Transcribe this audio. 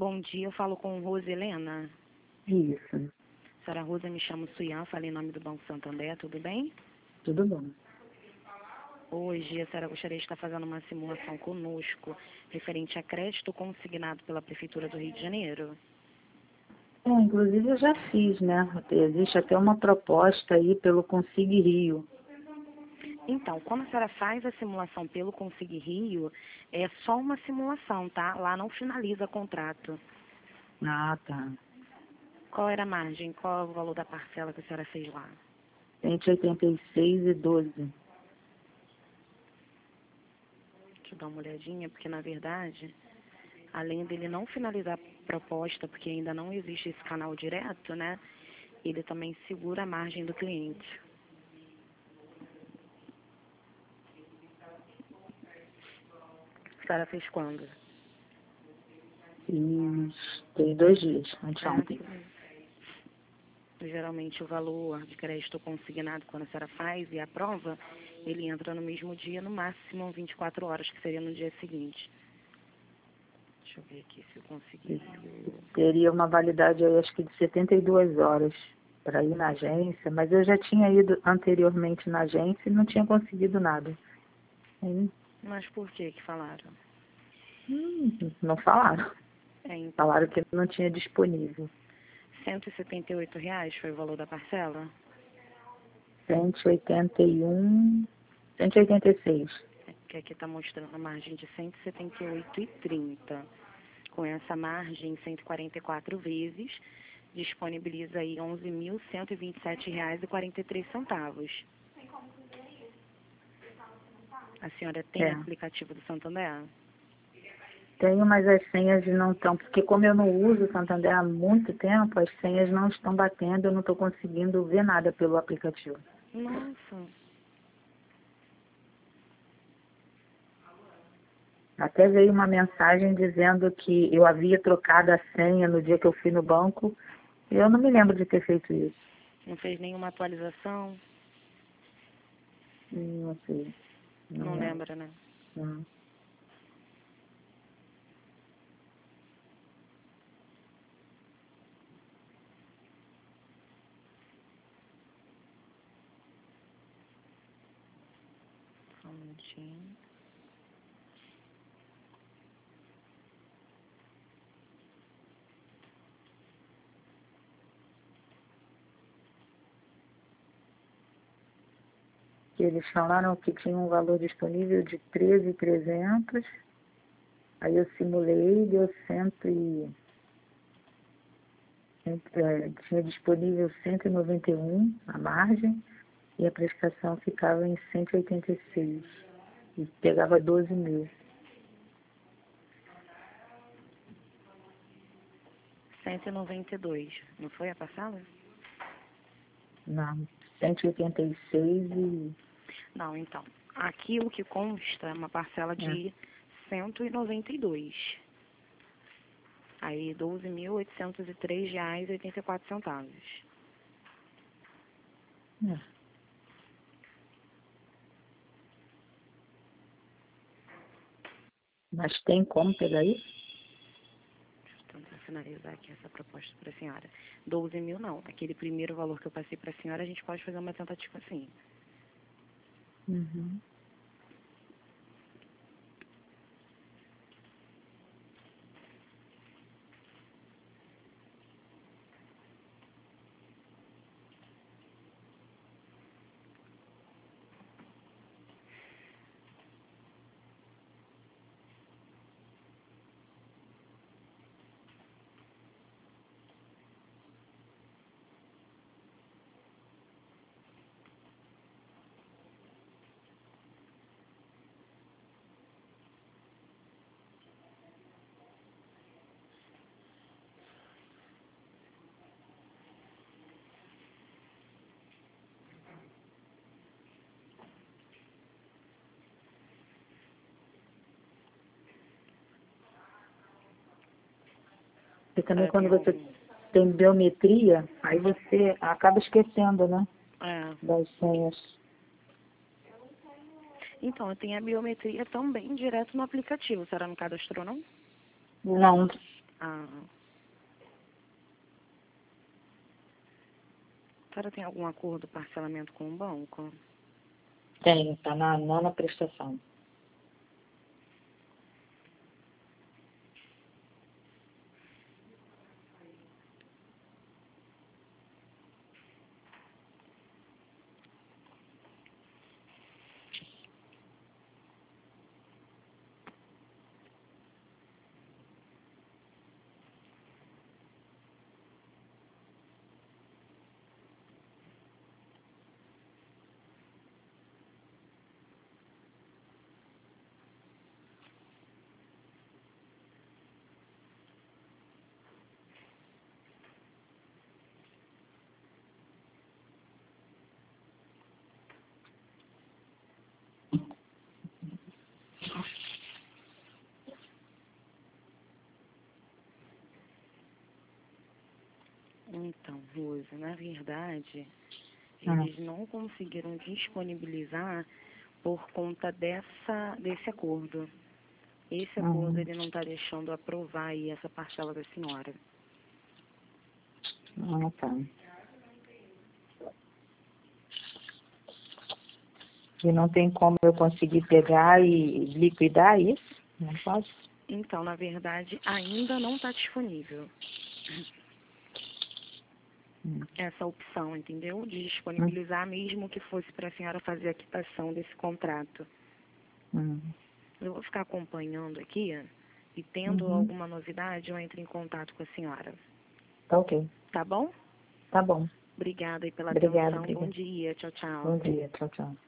Bom dia, eu falo com Rosa Helena. Isso, Senhora Rosa, me chamo Suyan, falei em nome do Banco Santander, tudo bem? tudo bom. Hoje a senhora gostaria de estar fazendo uma simulação conosco referente a crédito consignado pela Prefeitura do Rio de Janeiro. Inclusive eu já fiz, né? Existe até uma proposta aí pelo Consigue Rio. Então, quando a senhora faz a simulação pelo Consigue Rio, é só uma simulação, tá? Lá não finaliza contrato. Ah, tá. Qual era a margem? Qual é o valor da parcela que a senhora fez lá? 186,12. Deixa eu dar uma olhadinha, porque na verdade, além dele não finalizar a proposta, porque ainda não existe esse canal direto, né? Ele também segura a margem do cliente. A senhora fez quando? Fiz tem 2 dias, anteontem. Geralmente o valor de crédito consignado, quando a senhora faz e aprova, ele entra no mesmo dia, no máximo 24 horas, que seria no dia seguinte. Deixa eu ver aqui se eu conseguir. Teria uma validade aí, acho que de 72 horas para ir na agência, mas eu já tinha ido anteriormente na agência e não tinha conseguido nada. Mas por que falaram? Não falaram. Então, Falaram que não tinha disponível. R$ 178 foi o valor da parcela? 181, 186. Que aqui está mostrando a margem de 178,30. Com essa margem, 144 vezes, disponibiliza aí R$ 11.127,43. A senhora tem aplicativo do Santander? Tenho, mas as senhas não estão, porque como eu não uso o Santander há muito tempo, as senhas não estão batendo, eu não estou conseguindo ver nada pelo aplicativo. Nossa. Até veio uma mensagem dizendo que eu havia trocado a senha no dia que eu fui no banco, e eu não me lembro de ter feito isso. Não fez nenhuma atualização? Não sei. Não lembra, né? Não. Só um minutinho. Eles falaram que tinha um valor disponível de 13.300, aí eu simulei, deu tinha disponível 191 a margem e a prestação ficava em 186 e pegava 12 mil. 192, não foi a passada? Não, 186 e... Não, então. Aqui o que consta é uma parcela de 192. Aí, R$ 12.803,84. Mas tem como pegar isso? Deixa eu tentar finalizar aqui essa proposta para a senhora. 12 mil não. Aquele primeiro valor que eu passei para a senhora, a gente pode fazer uma tentativa assim. Uhum. E também quando você tem biometria, aí você acaba esquecendo, né? Das senhas. Então, eu tenho a biometria também direto no aplicativo. A senhora não cadastrou, não? Não, Ah. A senhora tem algum acordo de parcelamento com o banco? Tenho, está na nona prestação. Então, Rose, na verdade, eles não conseguiram disponibilizar por conta desse acordo. Esse acordo ele não está deixando aprovar aí essa parcela da senhora. Ah, tá. E não tem como eu conseguir pegar e liquidar isso? Não posso? Então, na verdade, ainda não está disponível essa opção, entendeu? De disponibilizar mesmo que fosse para a senhora fazer a quitação desse contrato. Eu vou ficar acompanhando aqui e tendo alguma novidade, eu entro em contato com a senhora. Tá ok. Tá bom? Tá bom. Obrigada aí pela Obrigada, atenção. obrigada. Bom dia. Tchau, tchau. Bom dia. Tchau, tchau.